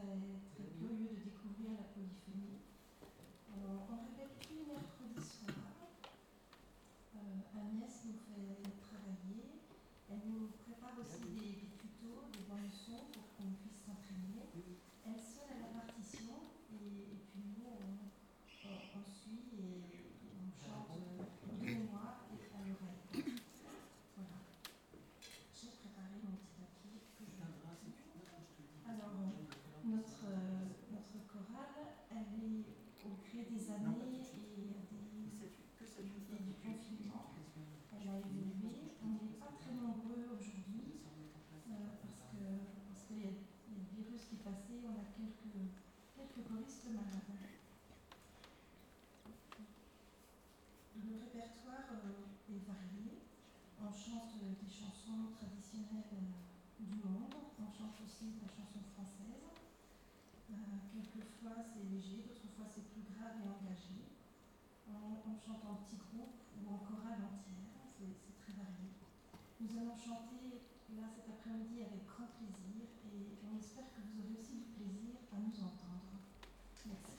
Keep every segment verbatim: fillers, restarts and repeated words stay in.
très, très curieux de découvrir la polyphonie. On, on répète tous les mercredis soirs. Euh, Agnès nous fait travailler. Elle nous prépare aussi des, des tutos, des bonnes leçons pour qu'on puisse s'entraîner. Elle sonne à la partition et, et puis nous, on, on, on suit et, et on chante de mémoire et à l'oreille. Voilà. J'ai préparé mon petit papier que je... Alors, notre, euh, notre chorale, elle est au gré des années et, des, et du confinement. Elle a évolué. On n'est pas très nombreux aujourd'hui euh, parce que parce qu'il y, y a le virus qui est passé. On a quelques, quelques choristes malades. Le répertoire euh, est varié. On chante euh, des chansons traditionnelles euh, du monde. On chante aussi de la chanson française. Euh, quelquefois c'est léger, d'autres fois c'est plus grave et engagé. On, on chante en petits groupes ou en chorale entière, c'est, c'est très varié. Nous allons chanter là cet après-midi avec grand plaisir et on espère que vous aurez aussi du plaisir à nous entendre. Merci.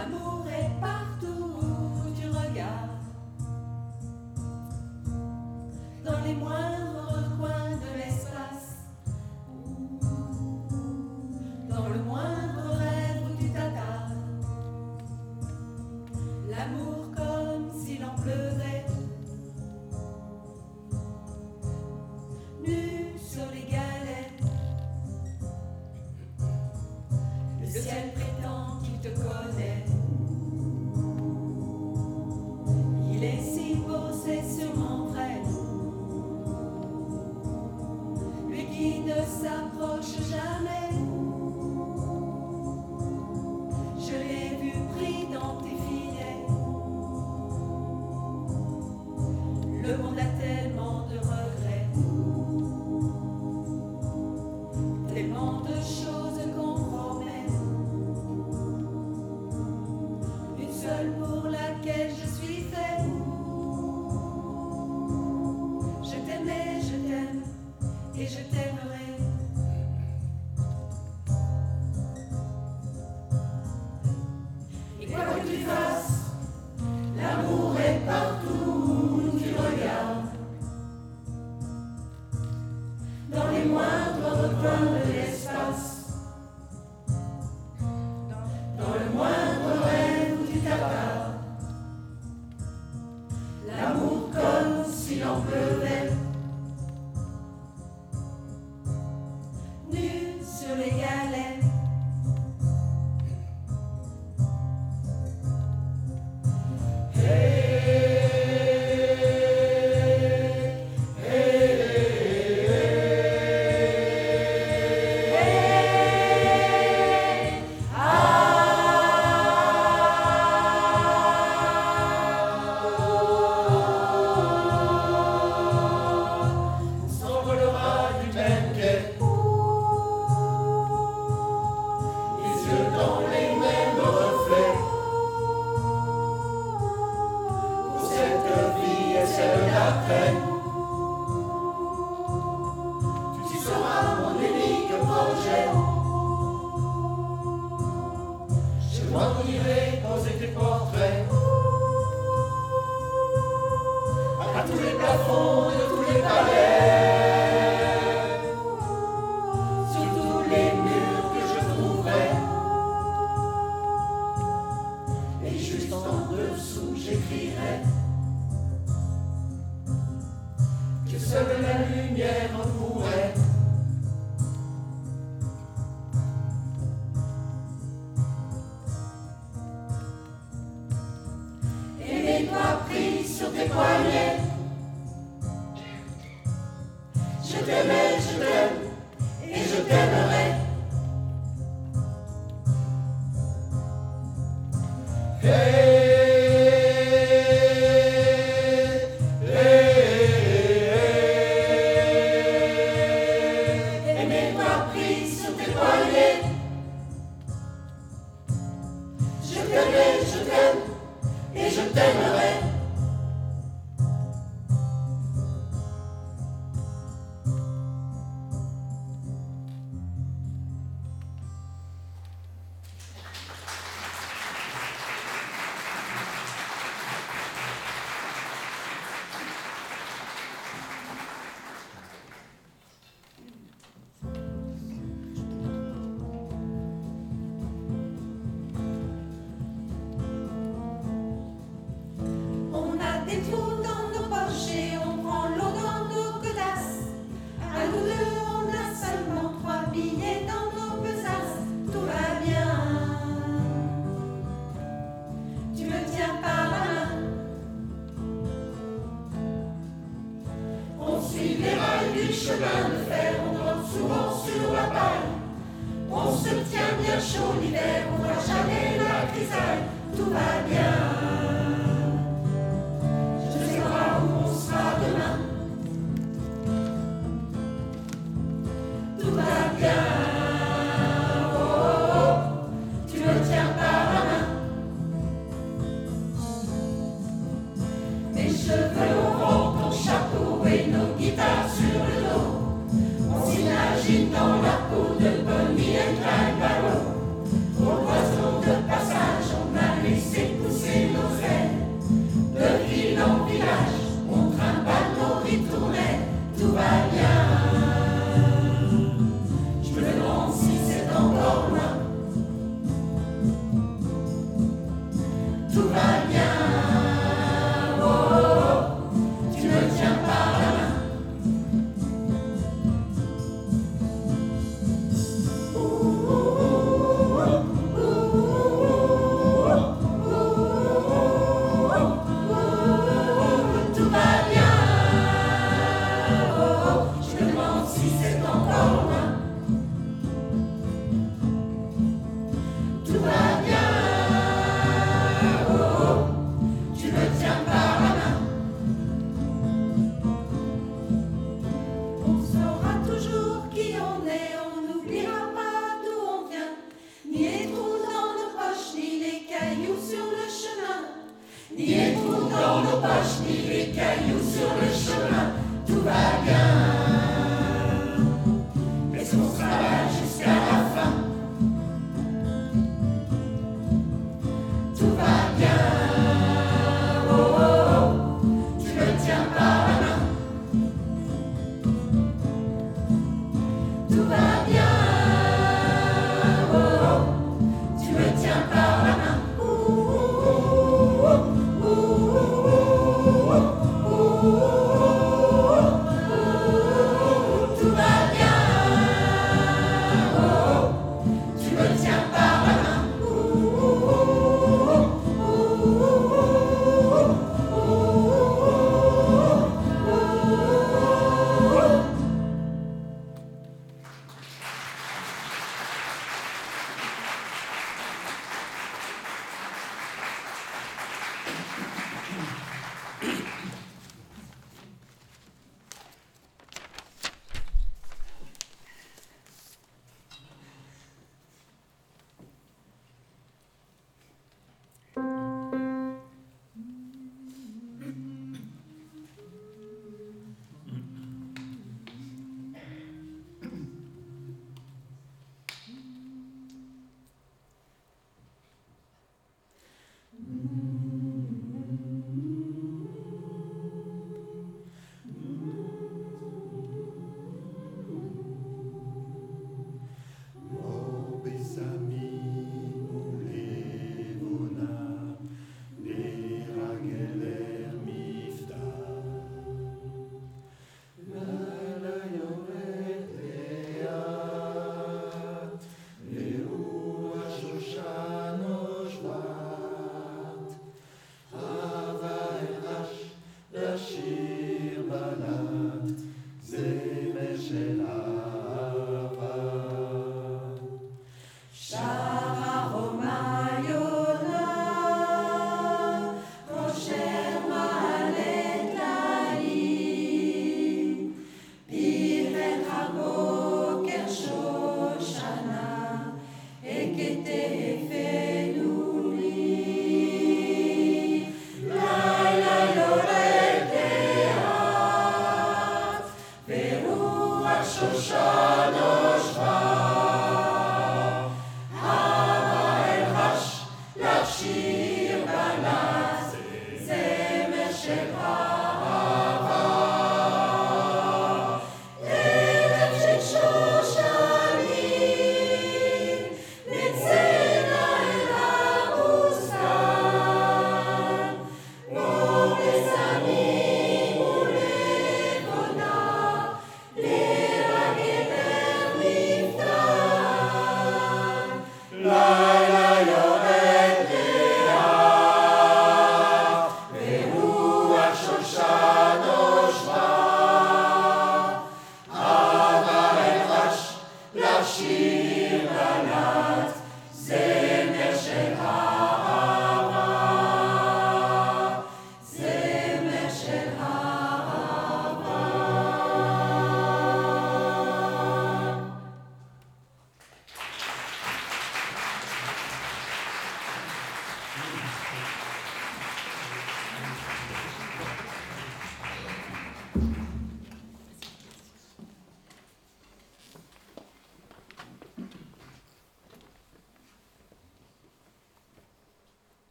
L'amour est partout où tu regardes, dans les moindres recoins de l'espace, dans le moindre rêve où tu t'attardes. L'amour comme s'il en pleuvait, nu sur les galettes. Le ciel prétend qu'il te connaît. Il est si beau, c'est sûrement vrai. Lui qui ne s'approche jamais. Je l'ai vu pris dans tes filets. Le monde a tellement de regrets, tellement de choses qu'on promet. Une seule pour laquelle je suis fait. Je t'aimais, je t'aime et je t'aimerai. Et quoi que tu fasses, l'amour est partout où tu regardes, dans les moindres recoins de l'espace, dans le moindre rêve où tu t'attardes. L'amour comme s'il en pleuvait, nu sur les galets. Tu seras mon unique projet. Je m'en irai poser tes portraits à tous les plafonds de tous les palais, sur tous les murs que je trouverai. Et juste en dessous j'écrirai que seule la lumière pourrait. Aimez-toi pris sur tes poignets. Je t'aimais, je t'aime et je t'aimerai. Hey. Je t'aimais, je t'aime et je t'aimerai. Des trous dans nos poches et on prend l'eau dans nos godasses. À nous deux, on a seulement trois billets dans nos besaces. Tout va bien. Tu me tiens par la main. On suit les rails du chemin de fer, on monte souvent sur la paille. On se tient bien chaud l'hiver, on voit jamais la grisaille. Tout va bien. Tout va bien, oh, oh, oh, tu me tiens par la main. Mes cheveux au vent, ton chapeau et nos guitares sur le dos. On s'imagine dans la peau de Bonnie and Clyde Barrow. Au poisson de passage, on a ni les trous dans nos poches, ni les cailloux sur le chemin. Tout va bien, et on sera là jusqu'à la fin. Tout va bien, oh oh oh, tu me tiens par la main. Tout va bien, oh oh, tu me tiens par la main. Ouh, ouh, ouh, ouh, ouh, ouh, ouh, tout va bien, oh oh, tu me tiens par la main.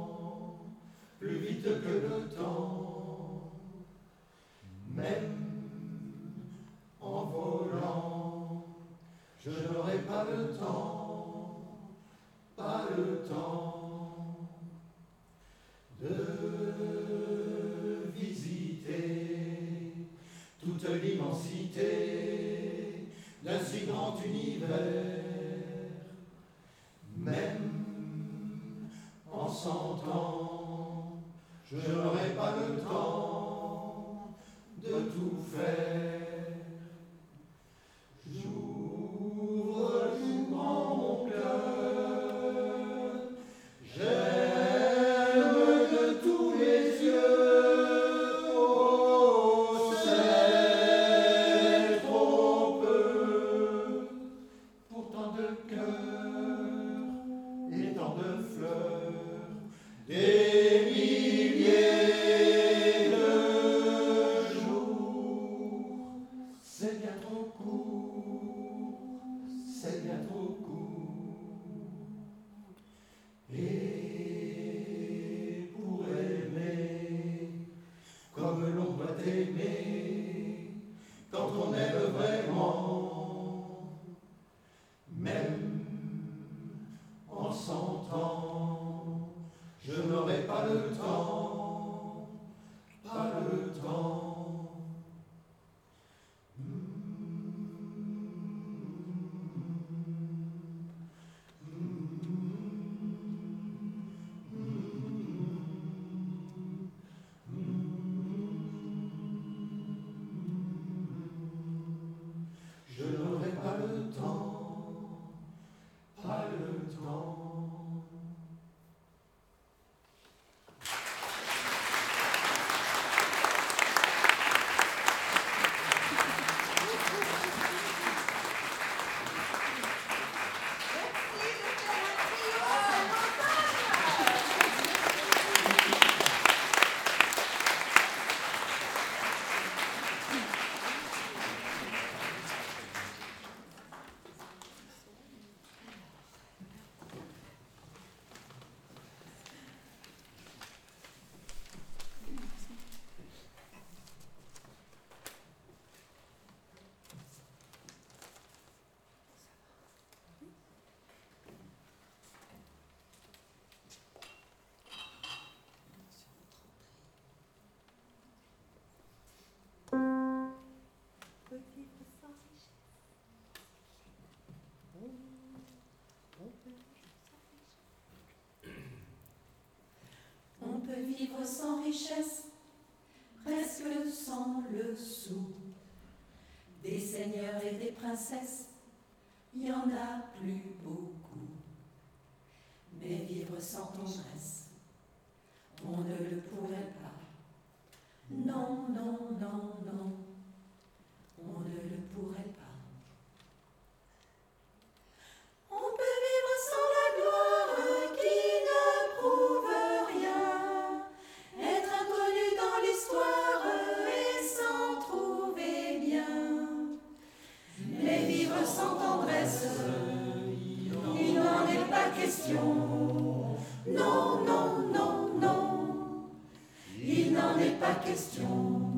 Plus vite que le temps, même cent ans, je n'aurai pas le temps de tout faire. J'ouvre tout grand mon cœur, j'aime de tous mes yeux, oh, c'est trop peu, pour tant de cœurs et tant de fleurs, des milliers de jours, c'est bien trop court, c'est bien trop court. Et pour aimer, comme l'on doit aimer, quand on aime vraiment, même en cent ans, je n'aurai pas le temps, pas le temps. Je n'aurai pas le temps, pas le temps. On peut vivre sans richesse, presque sans le sou. Des seigneurs et des princesses, il y en a plus beaucoup. Mais vivre sans tendresse, on ne le pourrait pas. Non, non, non, non, on ne le pourrait pas. On peut vivre sans la gloire qui ne prouve rien, être inconnu dans l'histoire et s'en trouver bien. Mais vivre sans tendresse, il n'en est pas question. Non, non, non, non, il n'en est pas question.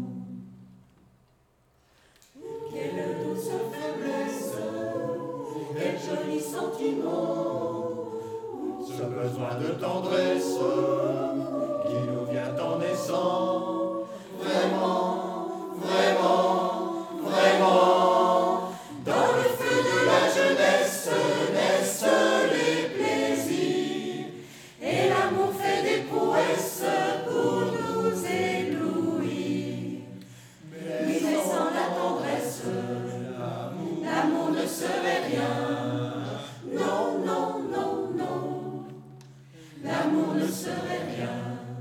Quelle douce faiblesse, quel joli sentiment, Ce besoin de tendresse qui nous vient en naissant, vraiment, vraiment, vraiment. Dans le feu de la jeunesse naissent les plaisirs, et l'amour fait des prouesses pour nous éblouir. Mais sans la tendresse, l'amour ne serait rien. Non, non, non, non, l'amour ne serait rien.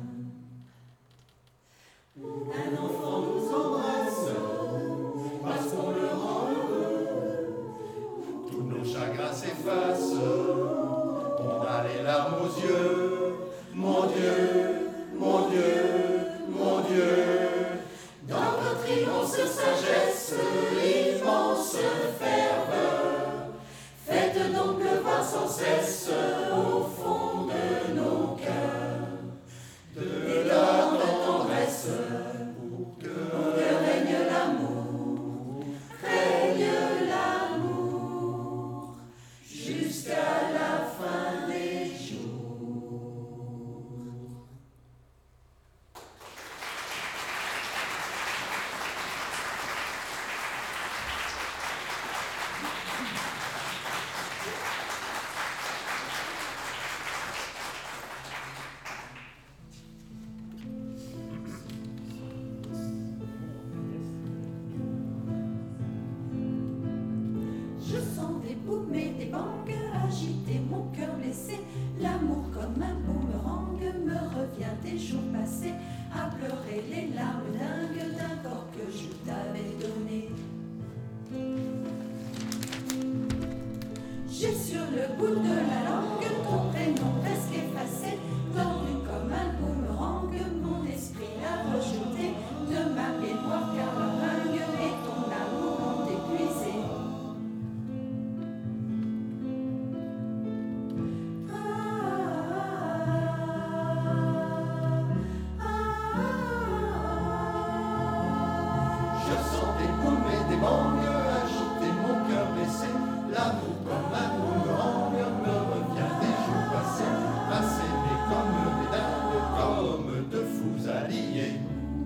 Un enfant nous embrasse parce qu'on le rend heureux. Tous nos chagrins s'effacent, on a les larmes aux yeux. Mon Dieu, mon Dieu, mon Dieu. dans votre immense sagesse, immense ferveur. Faites donc pleuvoir sans cesse au fond de nos cœurs les larmes dingues d'un corps que je t'avais donné. J'ai sur le bout de la langue ton prénom presque effacé, tordu comme un boomerang, mon esprit l'a rejeté de ma mémoire car la ringue et ton amour m'ont épuisé. Je sens des boules et des bangs agiter mon cœur blessé. L'amour comme un boomerang me revient des jours passés, à s'aimer comme des dingues, comme de fous alliés.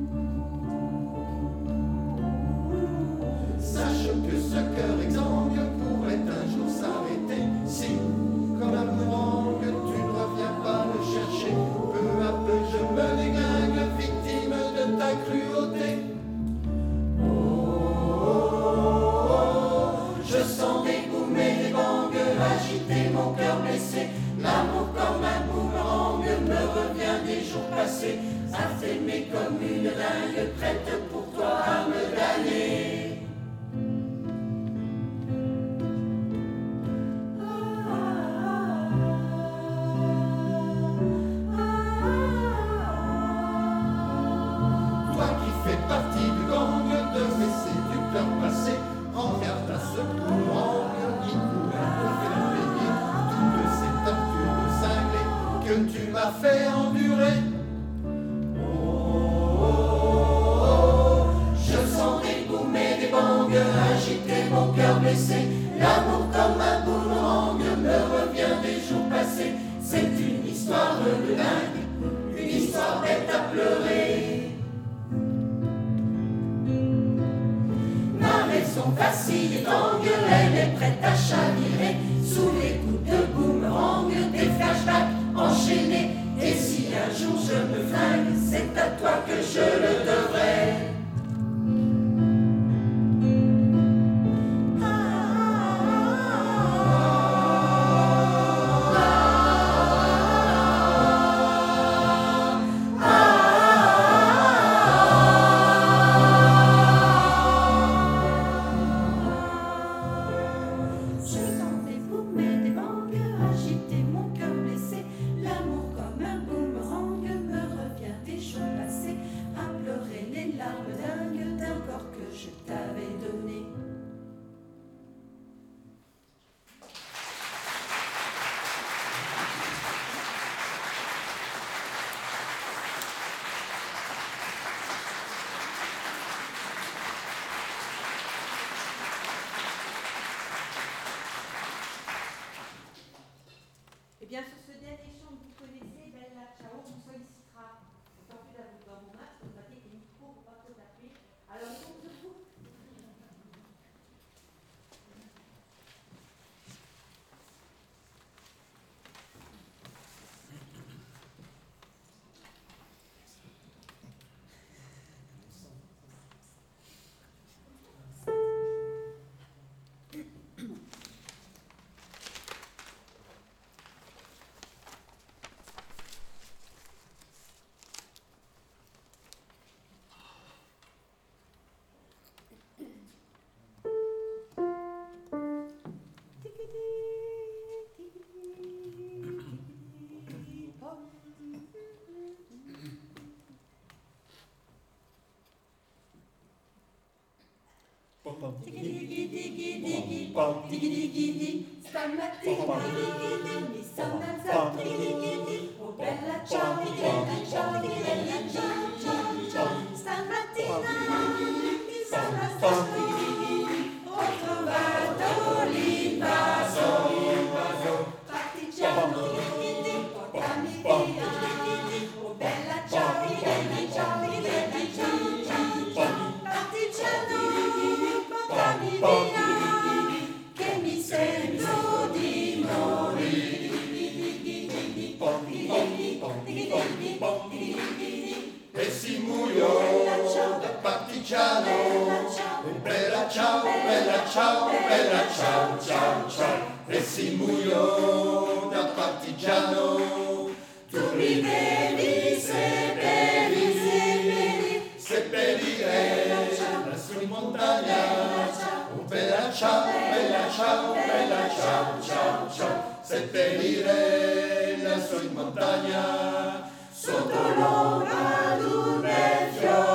Sache que ce cœur exsangue pourrait un jour s'arrêter si, comme un boomerang, tu ne reviens pas le chercher. Peu à peu je me déglingue, victime de ta cruauté. Je sens des boums et des bangs agiter mon cœur blessé. L'amour comme un boomerang me revient des jours passés, à t'aimer comme une dingue, prête pour toi à me damner. Toi qui fais partie du gang de mes séducteurs passés, prends garde à ce boomerang qui pourrait te faire payer toutes ces tortures de cinglé que tu m'as fait endurer. Oh, oh, oh, je sens des boums et des bangs agiter mon cœur blessé. L'amour comme un boomerang me revient des jours passés. C'est une histoire de dingue, une histoire bête à pleurer. Ma raison vacille et tangue, elle est prête à chavirer sous les coups de boomerang, des flashbacks enchaînés. Et si un jour je me flingue, c'est à toi que je le devrais. Eh bien, sur ce dernier chant que vous connaissez, Bella Ciao, on vous sollicitera. Autant plus d'avoir dans mon masque, on va dire que les micros pour pas trop taper. Alors, on compte debout. Diggy diggy diggy diggy, diggy diggy diggy, stamattina diggy diggy, stamattina diggy diggy, oh bella ciao, bella ciao, bella ciao, ciao, ciao, stamattina diggy, stamattina diggy, ho trovato l'invaso, partigiano diggy diggy, portami via, oh bella ciao, bella ciao, bella ciao, ciao, ciao, partigiano. Che mi sento di morire. E si murió da partigiano. Bella ciao, bella ciao, bella ciao, ciao, ciao. E si murió da partigiano. Tu mi devi seppellire ciao, bella ciao, ciao, ciao, seppellire la sua in montagna sotto l'ombra d'un bel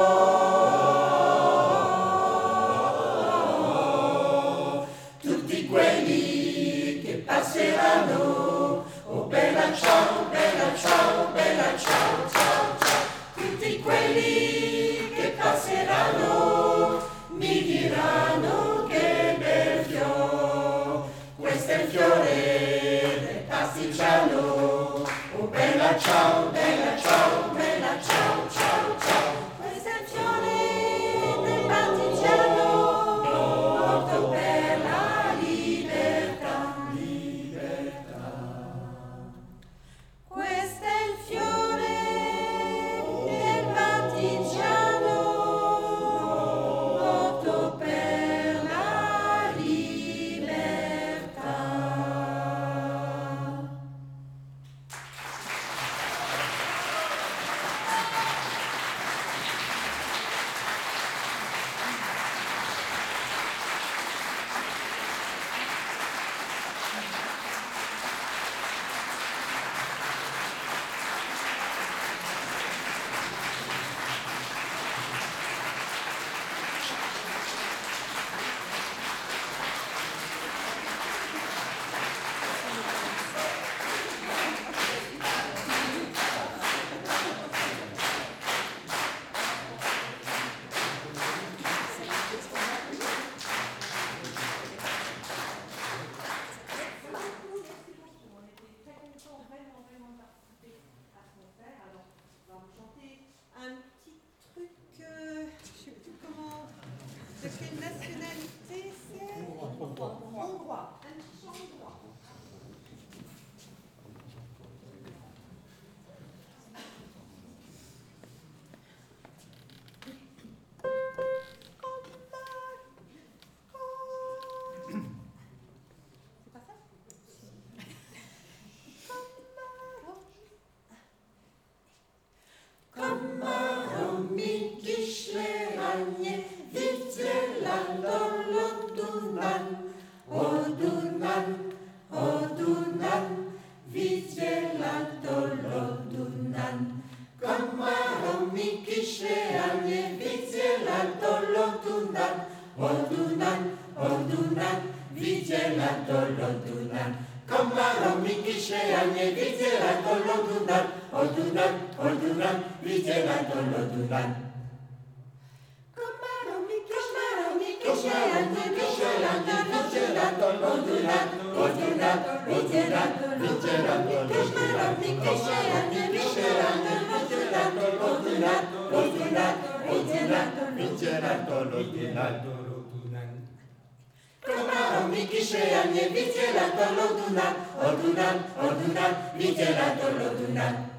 fiore. Tutti quelli che passeranno, oh bella ciao, bella ciao, bella ciao, ciao, ciao, tutti quelli che passeranno mi diranno che bel fiore, questo è il fiore del pastigiano, oh bella ciao, bella ciao, bella ciao, ciao, ciao, questo è il fiore del partigiano, morto per la libertà, libertà. Questo è il fiore del partigiano morto per la libertà. Un petit truc, euh, je ne sais plus comment, de quelle nationalité c'est? Hongrois. Un petit chant hongrois. C'est pas ça? Komaro mi kiśleanie, widzielando lodunan, odunan, odunan, widzielando lodunan. Komaro mi kiśleanie, widzielando lodunan, odunan, odunan, widzielando lodunan. Komaro mi kiśleanie, widzielando lodunan, odunan, odunan, widzielando lodunan. Komaro mi kiśleanie, widzielando lodunan, odunan, odunan, widzielando lodunan. Komaro mi kiśleanie, widzielando lodunan, odunan, odunan, widzielando lodunan. Komaro mi kiśleanie, widzielando lodunan, odunan, odunan, widzielando lodunan.